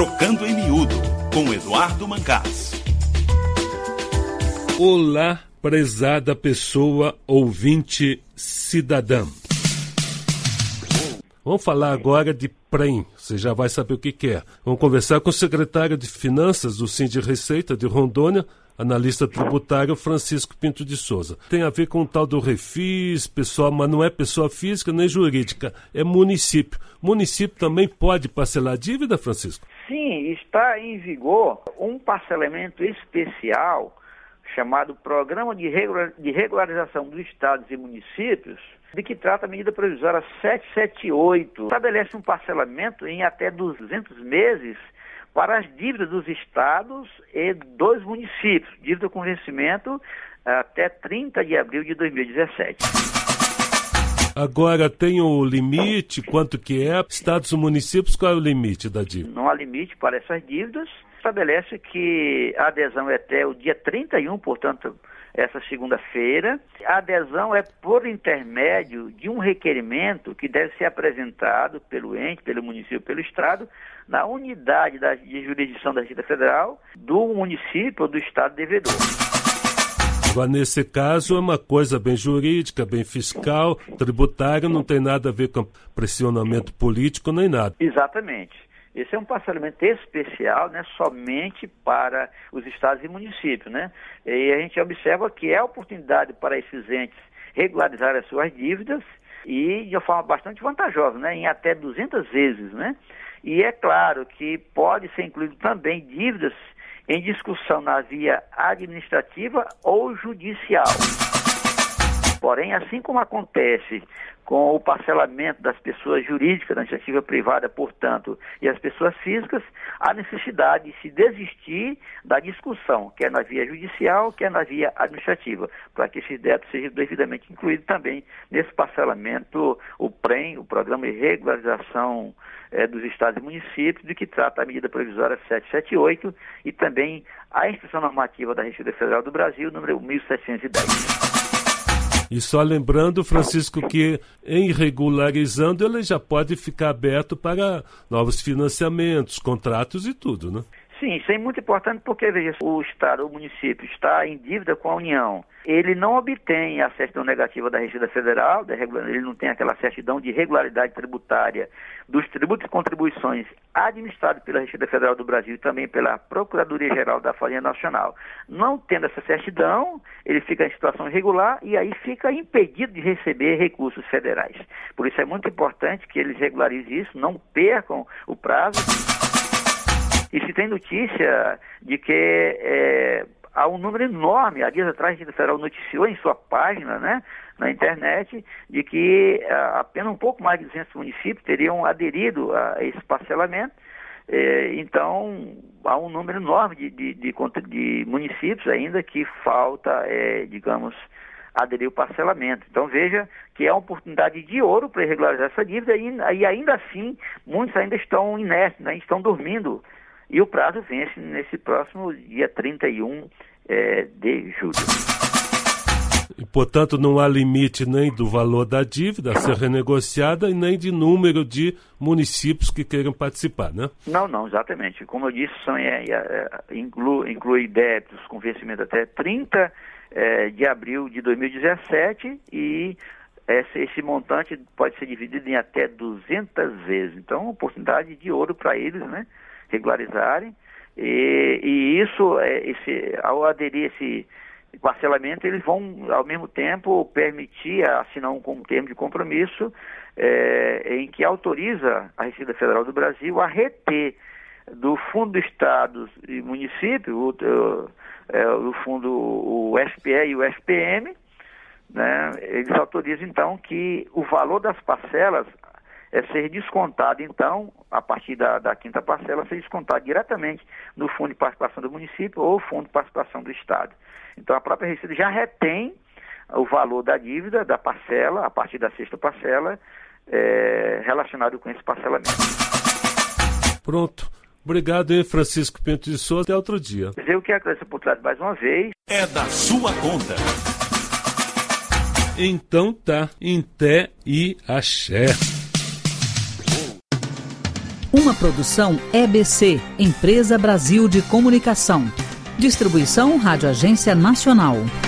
Trocando em Miúdo, com Eduardo Mancás. Olá, prezada pessoa ouvinte cidadã. Vamos falar agora de PREM, você já vai saber o que é. Vamos conversar com o secretário de Finanças do Sindirreceita de Rondônia, analista tributário Francisco Pinto de Souza. Tem a ver com o tal do Refis, pessoal, mas não é pessoa física nem jurídica, é município. Município também pode parcelar dívida, Francisco? Sim, está em vigor um parcelamento especial chamado Programa de Regularização dos Estados e Municípios, de que trata a medida provisória 778. Estabelece um parcelamento em até 200 meses para as dívidas dos estados e dos municípios, dívida com vencimento até 30 de abril de 2017. Agora tem o limite, quanto que é? Estados e municípios, qual é o limite da dívida? Não há limite para essas dívidas. Estabelece que a adesão é até o dia 31, portanto, essa segunda-feira. A adesão é por intermédio de um requerimento que deve ser apresentado pelo ente, pelo município, pelo estado, na unidade de jurisdição da Receita Federal do município ou do estado devedor. Agora, nesse caso, é uma coisa bem jurídica, bem fiscal, tributária, não tem nada a ver com pressionamento político nem nada. Exatamente. Esse é um parcelamento especial, né, somente para os estados e municípios, né? E a gente observa que é a oportunidade para esses entes regularizar as suas dívidas e de uma forma bastante vantajosa, né, em até 200 vezes, né? E é claro que pode ser incluído também dívidas em discussão na via administrativa ou judicial. Porém, assim como acontece com o parcelamento das pessoas jurídicas, da iniciativa privada, portanto, e as pessoas físicas, há necessidade de se desistir da discussão, quer na via judicial, quer na via administrativa, para que esses débitos sejam devidamente incluídos também nesse parcelamento, o PREM, o Programa de Regularização dos Estados e Municípios, de que trata a medida provisória 778 e também a Instrução Normativa da Receita Federal do Brasil, número 1710. E só lembrando, Francisco, que em regularizando ele já pode ficar aberto para novos financiamentos, contratos e tudo, né? Sim, isso é muito importante porque, veja, o Estado, o município está em dívida com a União. Ele não obtém a certidão negativa da Receita Federal, ele não tem aquela certidão de regularidade tributária dos tributos e contribuições administrados pela Receita Federal do Brasil e também pela Procuradoria-Geral da Fazenda Nacional. Não tendo essa certidão, ele fica em situação irregular e aí fica impedido de receber recursos federais. Por isso é muito importante que eles regularizem isso, não percam o prazo. E se tem notícia de que há um número enorme, há dias atrás a Receita Federal noticiou em sua página, né, na internet, de que apenas um pouco mais de 200 municípios teriam aderido a esse parcelamento. Então, há um número enorme de municípios ainda que falta, aderir ao parcelamento. Então veja que é uma oportunidade de ouro para regularizar essa dívida e ainda assim muitos ainda estão inertes, né, estão dormindo. E o prazo vence nesse próximo dia 31 de julho. E, portanto, não há limite nem do valor da dívida a ser renegociada e nem de número de municípios que queiram participar, né? Não, exatamente. Como eu disse, inclui débitos com vencimento até 30 de abril de 2017 e esse montante pode ser dividido em até 200 vezes. Então, uma oportunidade de ouro para eles, né, regularizarem. E isso, ao aderir esse parcelamento, eles vão, ao mesmo tempo, permitir assinar um termo de compromisso em que autoriza a Receita Federal do Brasil a reter do Fundo do Estado e Município, o Fundo, o FPE e o FPM, né, eles autorizam, então, que o valor das parcelas ser descontado, então, a partir da quinta parcela, ser descontado diretamente no Fundo de Participação do Município ou Fundo de Participação do Estado. Então, a própria Receita já retém o valor da dívida, da parcela, a partir da sexta parcela, relacionado com esse parcelamento. Pronto. Obrigado, hein, Francisco Pinto de Souza. Até outro dia. Eu que agradeço a oportunidade mais uma vez. É da sua conta. Então tá, em té e axé. Uma produção EBC, Empresa Brasil de Comunicação. Distribuição Rádio Agência Nacional.